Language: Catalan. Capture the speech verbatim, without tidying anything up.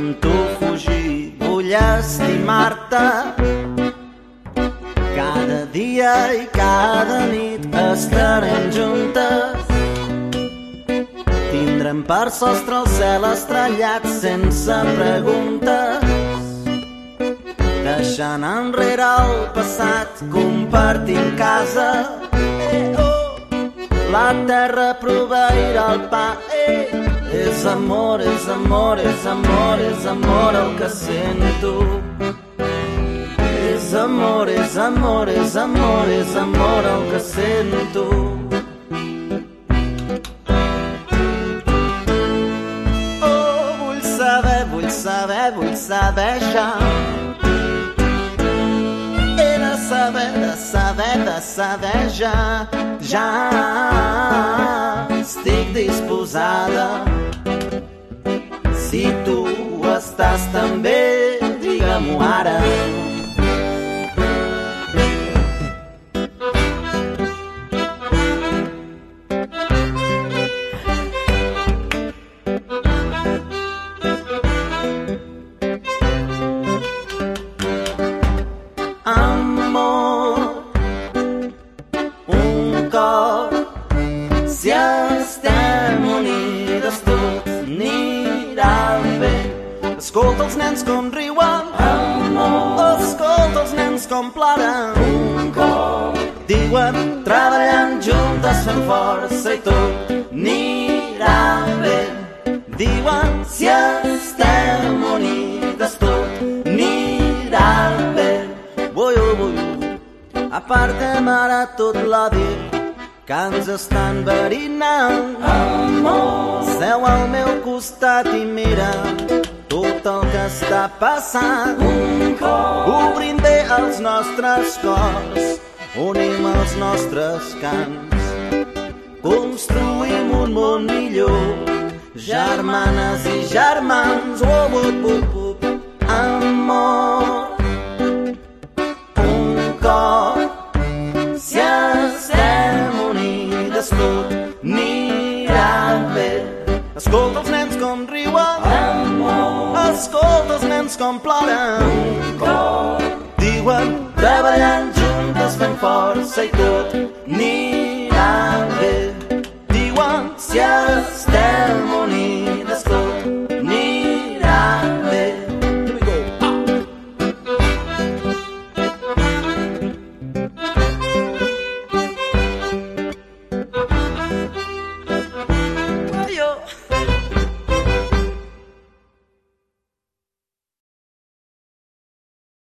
amb tu fugir, vull estimar-te. Cada dia i cada nit estarem juntes. Tindrem per sostre el cel estrellat sense preguntes. Deixant enrere el passat, compartint casa. Eh, oh. La terra proveirà el pa. Eh. És amor, és amor, és amor, és amor el que sento. És amor, és amor, és amor, és amor el que sento. Oh, vull saber, vull saber, vull saber ja. He de saber, de saber, de saber ja. Ja estic disposada. Si tu estàs també, digue-m'ho ara. Si estem unides tot anirà bé. Escolta els nens com riuen, amor. Escolta els nens com ploren, un cop. Diuen, treballant juntes fem força i tot anirà bé. Diuen, si estem unides tot anirà bé. Vull, vull, apartem ara tot l'odi que ens estan verinant. Amor, seu al meu costat i mira tot el que està passant. Un cop, obrim bé els nostres cors, unim els nostres cants, construïm un món millor, germanes i germans. Oh, oh, oh, oh. Amor, un cop, si estem unides tot anirà bé. Escolta els nens com riuen, amor. Escolta els nens com ploren, un cop. Diuen, treballant juntes fem força i tot anirà bé. Diuen, si estem